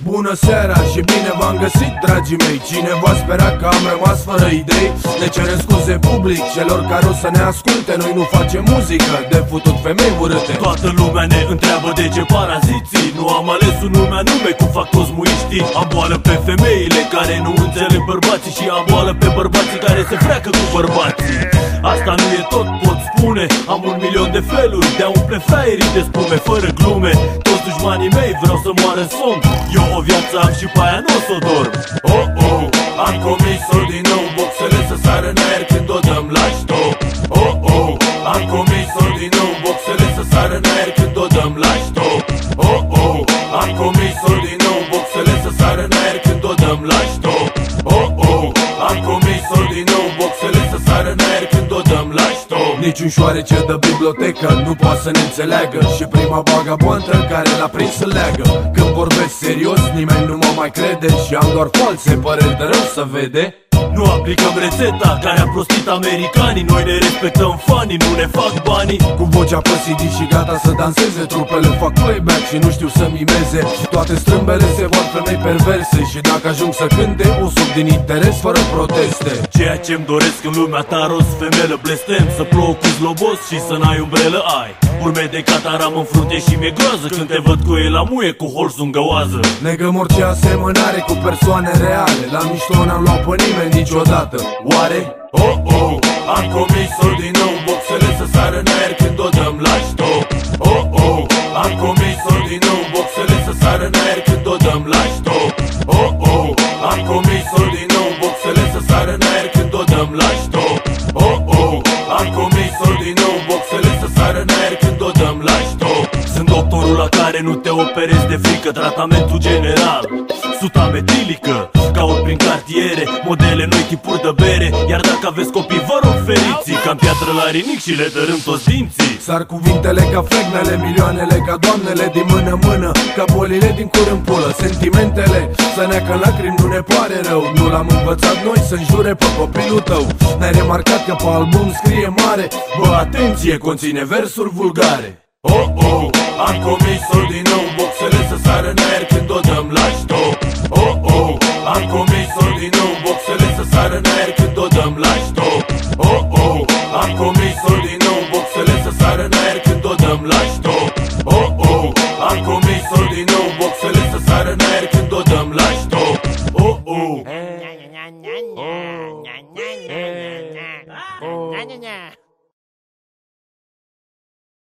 Bună seara și bine v-am găsit, dragii mei. Cineva spera că am rămas fără idei. Ne cerem scuze public celor care o să ne asculte. Noi nu facem muzică de futut femei urâte. Toată lumea ne întreabă de ce paraziții. Nu am ales un nume anume cum fac toți muiștii. Am boală pe femeile care nu înțeleg bărbații și am boală pe bărbații care se freacă cu bărbații. Asta nu e tot, pot spune. Am 1.000.000 de feluri de a umple fraierii de spume. Fără glume, toți dușmanii mei vreau să moară în somn. Eu o viață am și pe aia n-o s-o dorm. Oh, oh, am comis-o din nou. Boxele să sară în aer când o dăm la stop. Oh, oh, am comis-o din nou. Boxele să sară în aer când o dăm la stop. Oh, oh, am comis-o din nou. Boxele să sară în aer când o dăm la stop. Oh, oh, am comis-o din nou. Boxele să sară în aer când o dăm la stop. Niciun șoarece de bibliotecă nu poate să ne înțeleagă. Și prima vagabondă care l-a prins să leagă. Când vorbesc serios, nimeni nu mă mai crede. Și am doar false păreri de rău să vede. Nu aplicăm rețeta care a prostit americanii. Noi ne respectăm fanii, nu ne fac banii. Cu vocea păsidii și gata să danseze. Trupele fac playback și nu știu să mimeze. Toate strâmbele se vor femei perverse. Și dacă ajung să cânte, o sub din interes fără proteste. Ceea ce-mi doresc în lumea ta rost, femelă blestem. Să plouă cu zlobos și să n-ai umbrelă ai. Urme de cataram în frunte și mi-e groază când te văd cu ei la muie cu holțul în găoază. Negăm orice asemănare cu persoane reale. La mișto n-am luat pe nimeni niciodată. Oare? Oh, oh, am comis-o din nou. Boxele să sară în aer când o dăm la stop. Oh, oh, am comis-o din nou. Boxele să sară în aer când o dăm la stop. Oh, oh, am comis-o din nou. Boxele să sară în aer când o dăm la stop. Oh, oh, am comis-o din nou. Boxele să sară în aer când o dăm la stop. Sunt doctorul la care nu te operezi de frică. Tratamentul general, suta metilică. Caut prin cartiere, modele noi, tipuri de bere. Iar dacă aveți copii, vă rog feriți. Cam piatră la rinic și le dărâm toți dinții. Sar cuvintele ca frecnele, milioanele ca doamnele din mână-mână. Ca bolile din cur în pulă, sentimentele să neacă lacrimi, nu ne pare rău. Nu l-am învățat noi să înjure pe copilul tău. N-ai remarcat că pe album scrie mare? Bă, atenție, conține versuri vulgare. Oh, oh, am comis-o din nou. Boxele să sară în aer când o dăm la stop. Oh, oh, am comis-o din nou. Boxele să sară în aer când o dăm la stop. Oh, oh, am comis-o din nou. Boxele să sară în aer când o dăm la stop.